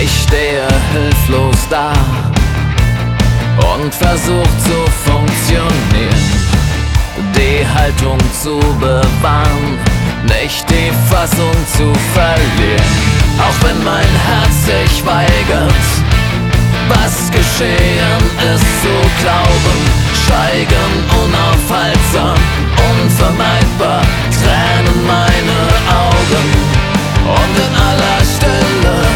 Ich stehe hilflos da und versuch zu funktionieren, die Haltung zu bewahren, nicht die Fassung zu verlieren. Auch wenn mein Herz sich weigert, was geschehen ist zu glauben, steigen unaufhaltsam